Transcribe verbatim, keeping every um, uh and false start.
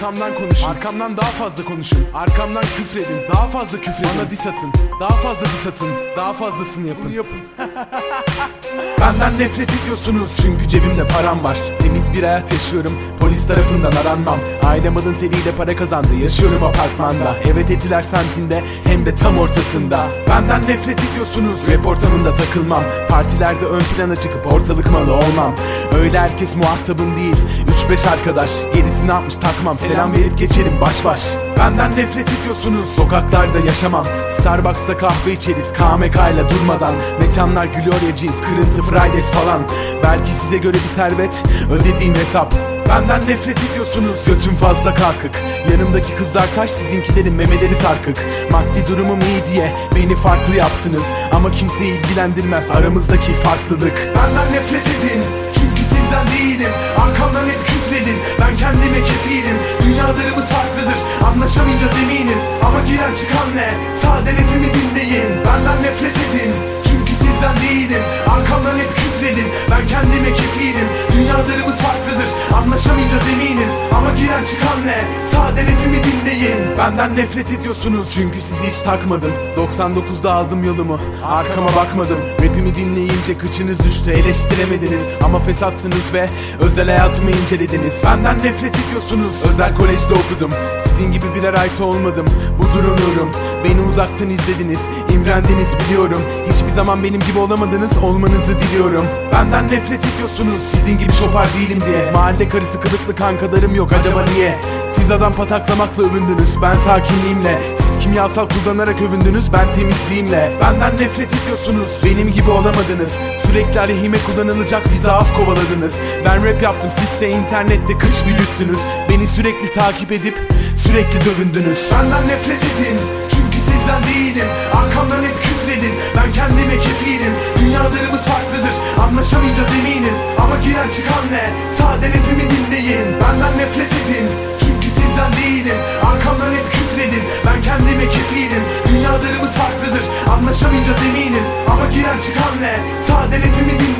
Arkamdan konuşun, arkamdan daha fazla konuşun. Arkamdan küfredin, daha fazla küfredin. Bana diss atın, daha fazla diss atın. Daha fazlasını yapın. Bunu yapın. Benden nefret ediyorsunuz çünkü cebimde param var. Temiz bir hayat yaşıyorum, polis tarafından aranmam. Ailem alın teriyle para kazandı, yaşıyorum apartmanda. Evet etiler sentinde, hem de tam ortasında. Benden nefret ediyorsunuz, rap ortamında takılmam. Partilerde ön plana çıkıp ortalık malı olmam. Öyle herkes muhatabım değil, üç beş arkadaş. Gerisini atmış takmam, selam verip geçerim baş baş. Benden nefret ediyorsunuz, sokaklarda yaşamam. Starbucks'ta kahve içeriz K M K ile durmadan. Mekanlar Gloria Jeans, kırıntı Fridays falan. Belki size göre bir servet, ödediğim hesap. Benden nefret ediyorsunuz, götüm fazla kalkık. Yanımdaki kızlar taş, sizinkilerin memeleri sarkık. Maddi durumum iyi diye beni farklı yaptınız, ama kimseyi ilgilendirmez aramızdaki farklılık. Benden nefret edin çünkü sizden değilim. Arkamdan hep küfredin, ben kendime kefilim. Dünyalarımız farklıdır, anlaşamayacağız eminim. Ama giren çıkan ne? Sade rapimi dinleyin. Benden nefret edin çünkü sizden değilim. Arkamdan hep küfredin, ben kendime kefilim. Dünyalarımız farklıdır, anlaşamayacağız eminim. Ama giren çıkan ne? Sade rapimi dinleyin. Benden nefret ediyorsunuz çünkü sizi hiç takmadım. doksan dokuzda aldım yolumu, arkama bakmadım. Rapimi dinleyince kıçınız düştü, eleştiremediniz. Ama fesatsınız ve özel hayatımı incelediniz. Benden nefret ediyorsunuz, özel kolejde okudum. Sizin gibi birer ait olmadım, budur onurum. Beni uzaktan izlediniz, imrendiniz biliyorum. Hiçbir zaman benim gibi olamadınız, olmanızı diliyorum. Benden nefret ediyorsunuz, sizin gibi şopar değilim diye. Mahalle karısı kılıklı kankalarım yok, acaba niye? Siz adam pataklamakla övündünüz, ben sakinliğimle. Siz kimyasal kullanarak övündünüz, ben temizliğimle. Benden nefret ediyorsunuz, benim gibi olamadınız. Sürekli aleyhime kullanılacak bir zaaf kovaladınız. Ben rap yaptım, sizse internette kış büyüttünüz. Beni sürekli takip edip sürekli dövündünüz. Benden nefret edin çünkü sizden değilim. Arkamdan hep küfredin, ben kendime kefilim. Dünyalarımız farklıdır, anlaşamayacağız eminim. Ama giren çıkan ne? Sade rapimi dinleyin. Benden nefret edin çünkü sizden değilim. Arkamdan hep küfredin, ben kendime kefilim. Dünyalarımız farklıdır, anlaşamayacağız eminim. Ama giren çıkan ne? Sade rapimi dinleyin.